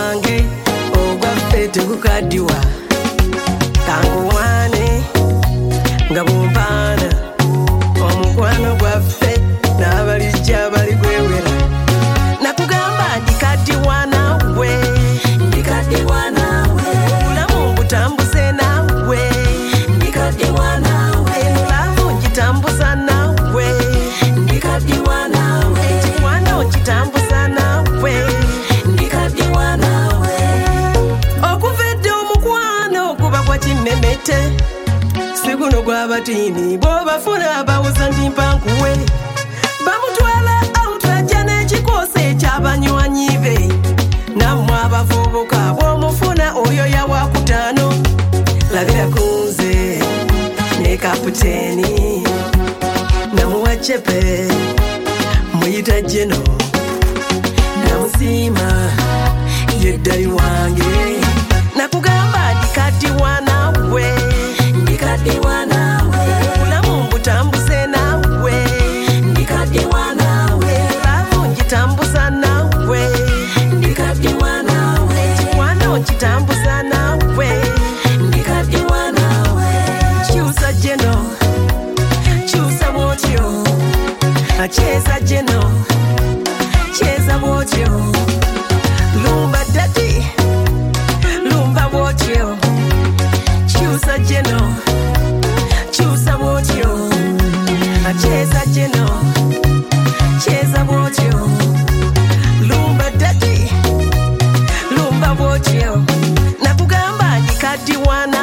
wange ogwaffe tegukaddiwa kanguwane nga bumpaana omukwano gwaffe n'abalijja bali gwewera nakugamba ndikaddiwa nawe obulamu butambuze nawe laavu ngitambuza nawe ekikwano kitambuza nawe okuva edda omukwano guba gwa kimmemete si guno gw'abatiini bw'obafuna abawuza nti mpankuwe bamutwala awutajja n'ekikoosi eky'abanywanyi be nammwe abavubuka bw'omufuna oyo yawakutaano labira ku nze ne kapiteeni namuwa cepe muyita jeno namusiima yeddali wange nakugamba ndikaddiwa nawe obulamu mbutambuze nawe laavu ngitambuza nawe ekikwano nkitambuza nawe kyusa jeno kyusa bwotyo akyeza jeno kyeza bwotyo lumba dadi lumba bwotyo kyusa jeno kyusa bwotyo akyeza jeno kyeza bwotyo lumba dadi lumba bwotyo nakugamba ndikaddiwana